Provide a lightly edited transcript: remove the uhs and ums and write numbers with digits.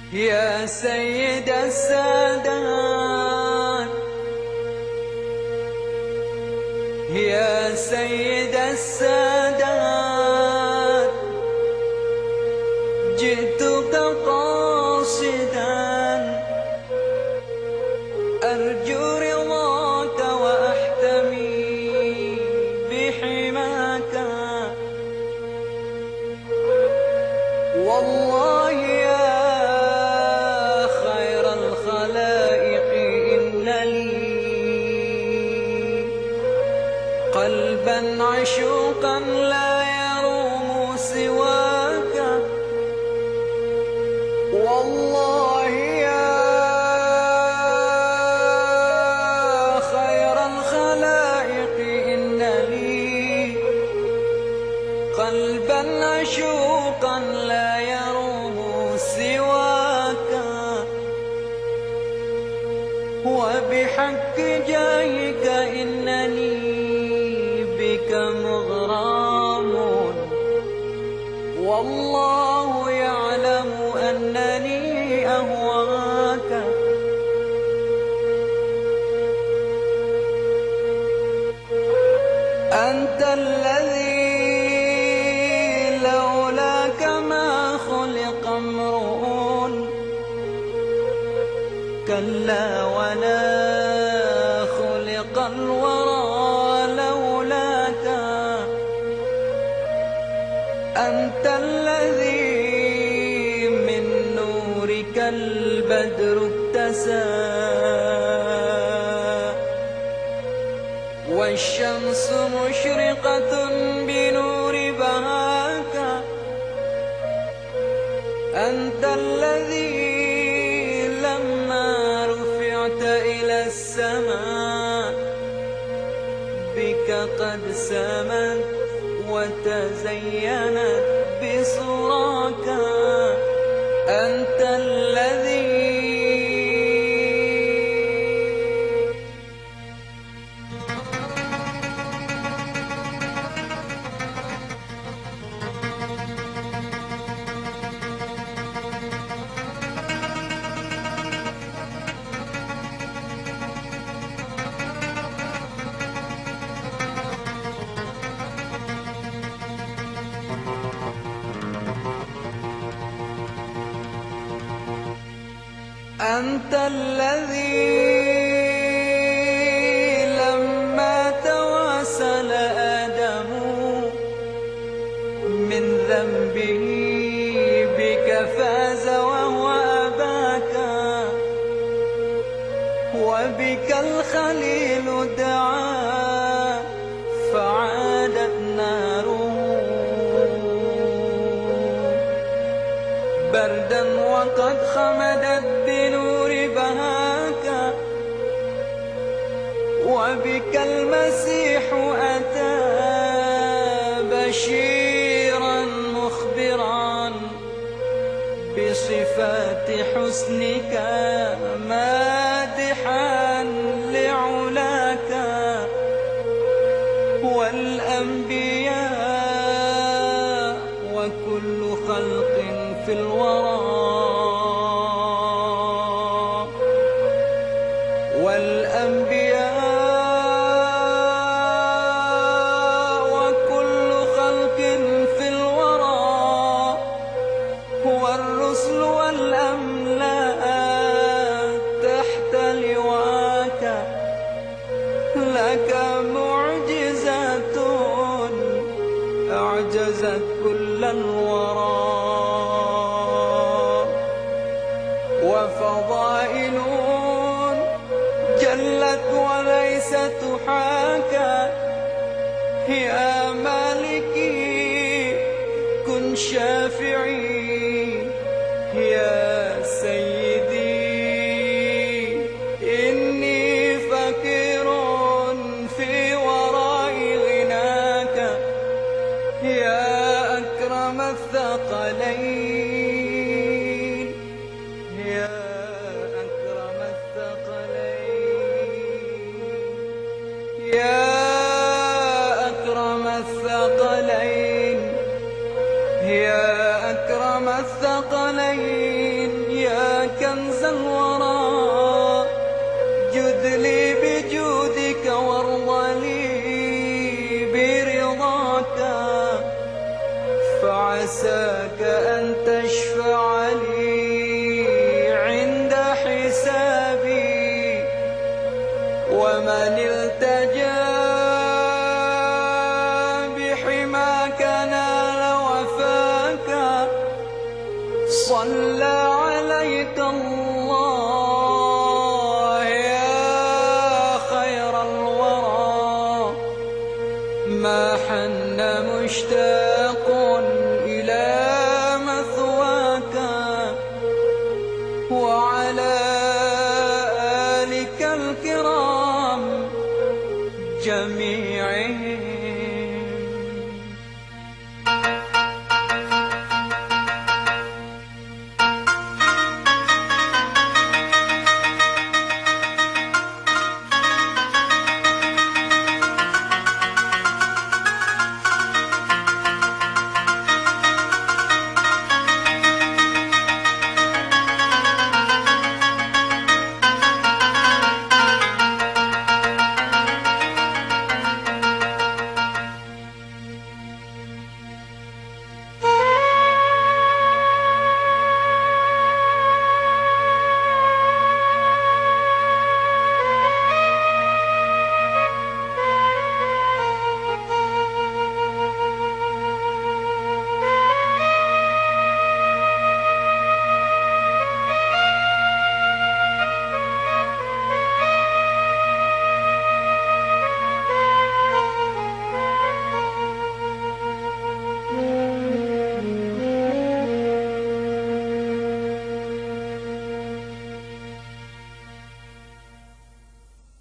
يا سيد السادات، يا سيد السادات، جئتك قاصدا أرجو رضاك وأحتمي بحماك. والله يا خير الخلائق إن لي قلبا عشوقا لا يروم سواك. والله يا خير الخلائق إن لي قلبا عشوقا لا يروم سواك. وبحق جاهك إنني بك مغرام، والله يعلم أنني أهواك. أنت الذي لولاك ما خلق امرؤ، كلا ولا خلق الورى لولاك. أنت الذي من نورك البدر ابتسى، والشمس مشرقة بنور بهاك. أنت الذي لما رفعت إلى السماء بك قد سمت وتزينت بصراك. أنت الذي أنت الذي لما تواسل آدم من ذنبه بك فاز وهو أباك. وبك الخليل دعا فعادت ناره بردا وقد خمدت بنور بهاك. وبك المسيح أتى بشيرا مخبرا بصفات حسنك مادحا لعلاك. والأنبياء وكل خلق في الورى، والأنبياء وكل خلق في الورى، والرسل والأملاك تحت لواك. لك معجزات أعجزت كل الورى، وفضائل جلت وليس تحاكى. يا مالكي كن شافعي، يا سيدي إني فقير في وراء غناك. يا أكرم الثقلين، يا أكرم الثقلين، يا أكرم الثقلين، يا أكرم الثقلين، يا لبيك